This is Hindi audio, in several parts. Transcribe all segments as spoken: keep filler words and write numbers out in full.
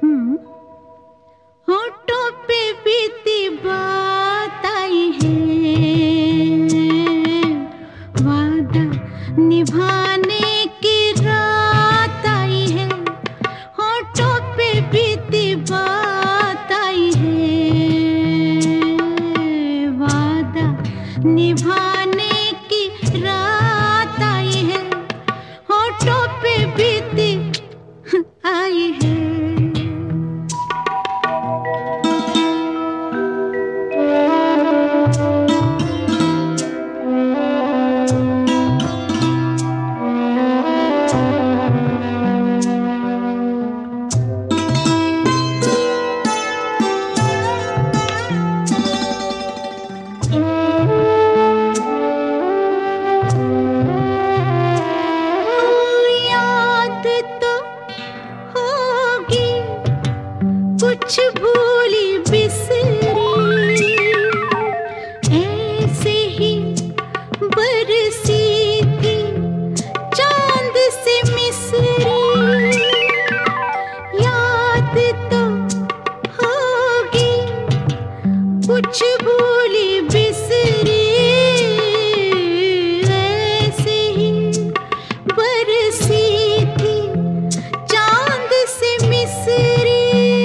हम्म, होठों पे बीती बात आई है, वादा निभाने की रात आई है। होठों पे बीती बात आई है, वादा निभाने की रात आई है। होठों पे बीती आई है। कुछ भूली बिसरी ऐसे ही बरसी थी चांद से मिसरी। याद तो होगी कुछ भूली बिसरी ऐसे ही बरसी थी चांद से मिसरी।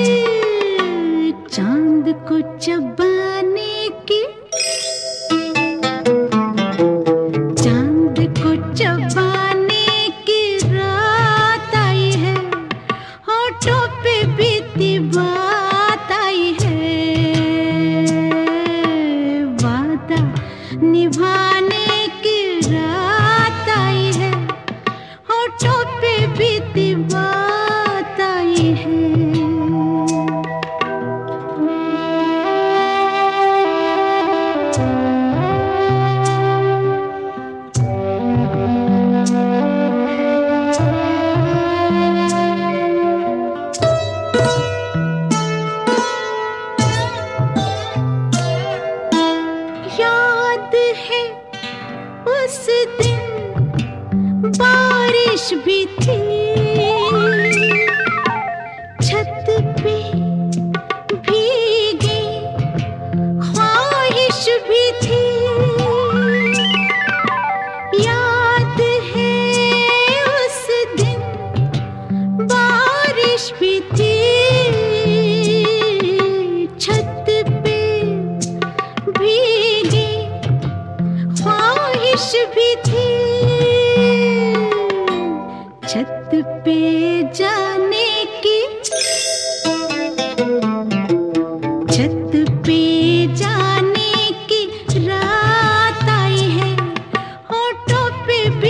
चांद को चबाने की चांद को चबाने की रात आई है। होठों पे बीती बात आई है, वादा निभाने की रात आई है। होठों पे बीती बात आई है। याद है उस दिन बारिश भी थी, छत पे भीगी ख्वाहिश भी थी। याद है उस दिन बारिश भी थी, छत पे भीगी ख्वाहिश भी थी। छत पे जाने की छत पे जाने की रात आई है। होठों पे